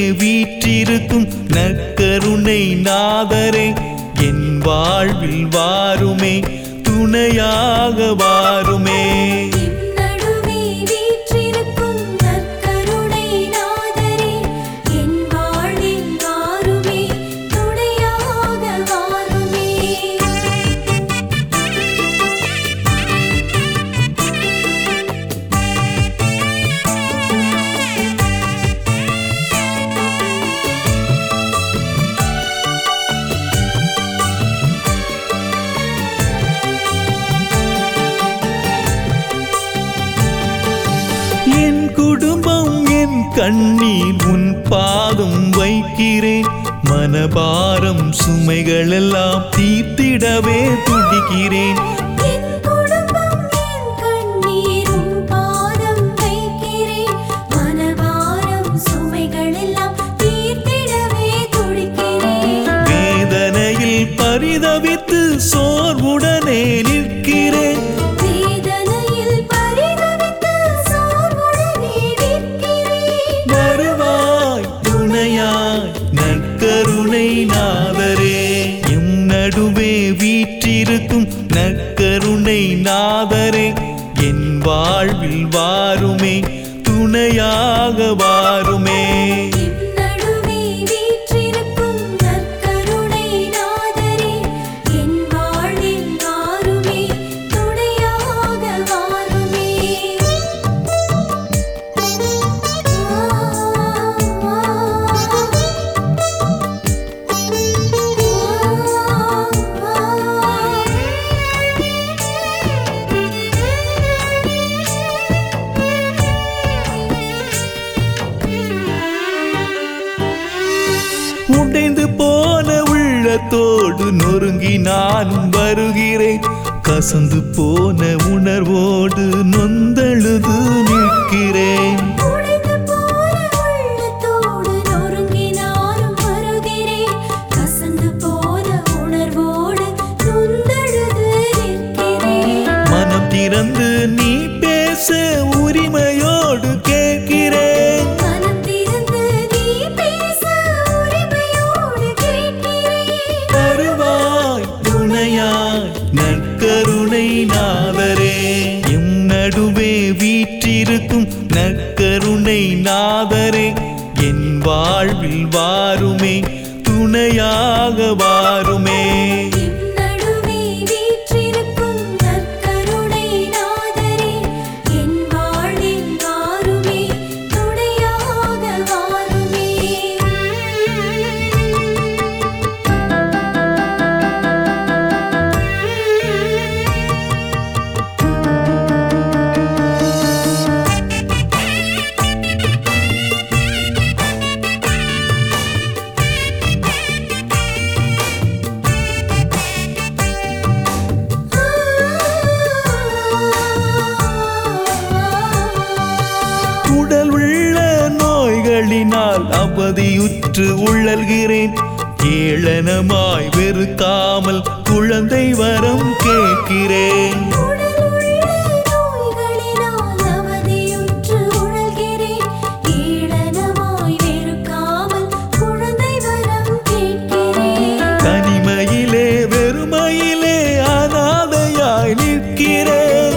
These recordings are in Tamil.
வீற்றிருக்கும் நற்கருணை நாதரே என் வாழ்வில் வாருமே துணையாக வாருமே. என் குடும்பம் என் கண்ணீர் உன் பாதம் வைக்கிறேன். மனபாரம் சுமைகள் எல்லாம் தீர்த்திடவே துடிக்கிறேன். வேதனையில் பரிதவித்து சோர்வுடனே நிற்கிறேன். நற்கருணை நாதரே எம் நடுவே வீற்றிருக்கும் நற்கருணை நாதரே என் வாழ்வில் வாருமே துணையாக வாருமே. உடைந்து போன உள்ளத்தோடு நொறுங்கி நானும் வருகிறேன். கசந்து போன உணர்வோடு நொந்தழுது நிற்கிறேன். மனம் திறந்து நீ பேச உரிமையோடு கேட்கிறேன். நற்கருணை நாதரே எம் நடுவே வீற்றிருக்கும் நற்கருணை நாதரே என் வாழ்வில் வாருமே துணையாக வாருமே. உடல் உள்ள நோய்களினால் அவதியுற்று உழல்கிறேன். ஏளனமாய் வெறுக்காமல் குழந்தை வரம் கேட்கிறேன். தனிமையிலே வெறுமையிலே அனாதையாய் நிற்கிறேன்.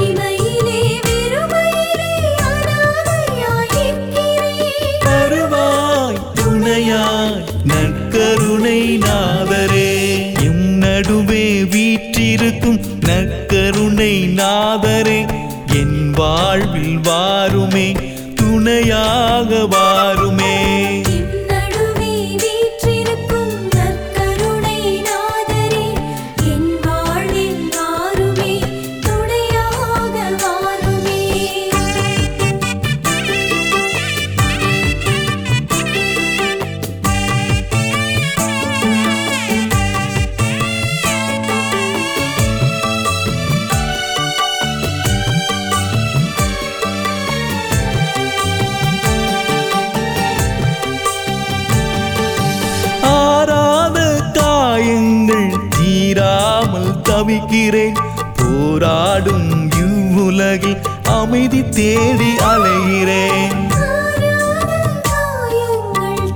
நற்கருணை நாதரே எம் நடுவே வீற்றிருக்கும் நற்கருணை நாதரே என் வாழ்வில் வாருமே துணையாக வாருமே. தீராமல் தவிக்கிறேன். போராடும் இவ்வுலகில் அமைதி தேடி அலைகிறேன்.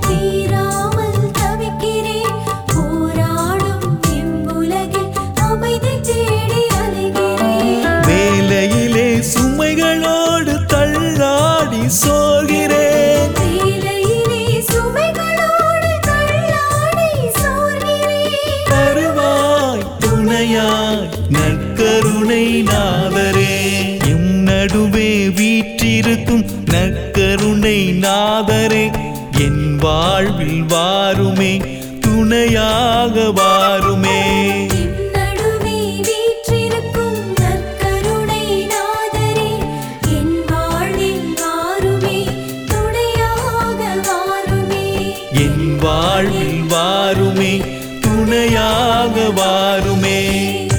நற்கருணை நாதரே எம் நடுவே வீற்றிருக்கும் நற்கருணை நாதரே என் வாழ்வில் வாருமே துணையாக வாருமே என் வாழ்வில் வாருமே துணையாக வாருமே